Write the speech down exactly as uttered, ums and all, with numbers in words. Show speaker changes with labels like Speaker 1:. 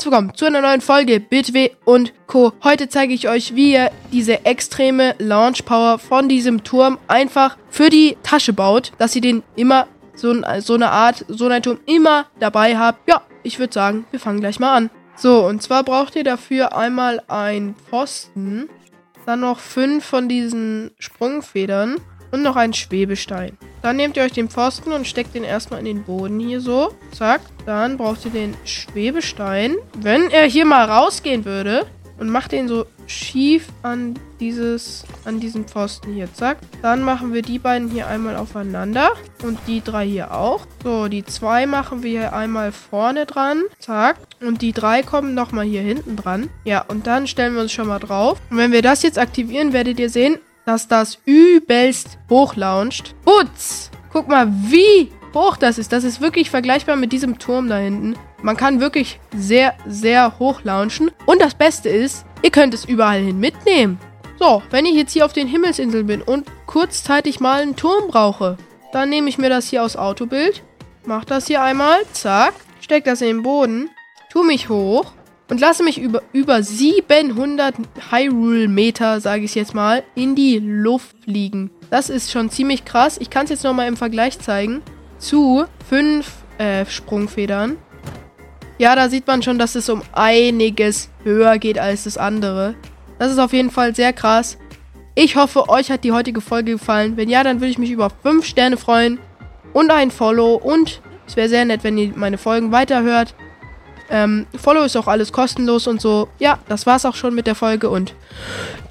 Speaker 1: willkommen zu einer neuen Folge B T W und Co. Heute zeige ich euch, wie ihr diese extreme Launch Power von diesem Turm einfach für die Tasche baut, dass ihr den immer, so, so eine Art, so einen Turm immer dabei habt. Ja, ich würde sagen, wir fangen gleich mal an. So, und zwar braucht ihr dafür einmal einen Pfosten, dann noch fünf von diesen Sprungfedern und noch einen Schwebestein. Dann nehmt ihr euch den Pfosten und steckt den erstmal in den Boden hier so. Zack. Dann braucht ihr den Schwebestein. Wenn er hier mal rausgehen würde und macht den so schief an dieses, an diesen Pfosten hier. Zack. Dann machen wir die beiden hier einmal aufeinander. Und die drei hier auch. So, die zwei machen wir hier einmal vorne dran. Zack. Und die drei kommen nochmal hier hinten dran. Ja, und dann stellen wir uns schon mal drauf. Und wenn wir das jetzt aktivieren, werdet ihr sehen, dass das übelst hoch launcht. Putz! Guck mal, wie hoch das ist. Das ist wirklich vergleichbar mit diesem Turm da hinten. Man kann wirklich sehr, sehr hoch launchen. Und das Beste ist, ihr könnt es überall hin mitnehmen. So, wenn ich jetzt hier auf den Himmelsinseln bin und kurzzeitig mal einen Turm brauche, dann nehme ich mir das hier aus Autobild, mache das hier einmal, zack, stecke das in den Boden, tue mich hoch und lasse mich über, über siebenhundert Hyrule-Meter, sage ich jetzt mal, in die Luft fliegen. Das ist schon ziemlich krass. Ich kann es jetzt nochmal im Vergleich zeigen zu fünf äh, Sprungfedern. Ja, da sieht man schon, dass es um einiges höher geht als das andere. Das ist auf jeden Fall sehr krass. Ich hoffe, euch hat die heutige Folge gefallen. Wenn ja, dann würde ich mich über fünf Sterne freuen und ein Follow. Und es wäre sehr nett, wenn ihr meine Folgen weiterhört. Ähm, Follow ist auch alles kostenlos und so. Ja, das war's auch schon mit der Folge und